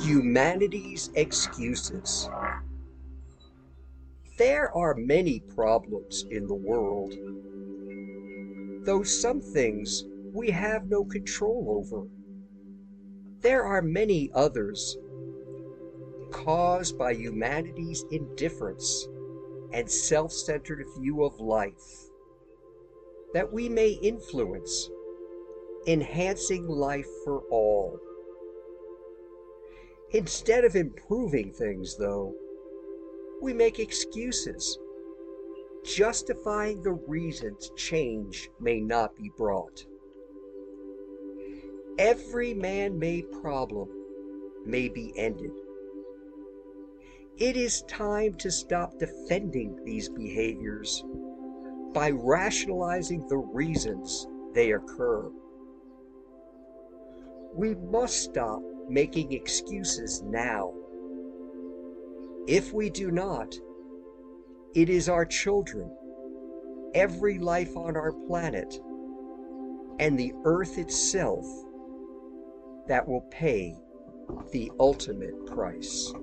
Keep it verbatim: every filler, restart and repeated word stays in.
Humanity's excuses. There are many problems in the world, though some things we have no control over. There are many others caused by humanity's indifference and self-centered view of life that we may influence, enhancing life for all. Instead of improving things, though, we make excuses, justifying the reasons change may not be brought. Every man-made problem may be ended. It is time to stop defending these behaviors by rationalizing the reasons they occur. We must stop making excuses now. If we do not, it is our children, every life on our planet, and the earth itself that will pay the ultimate price.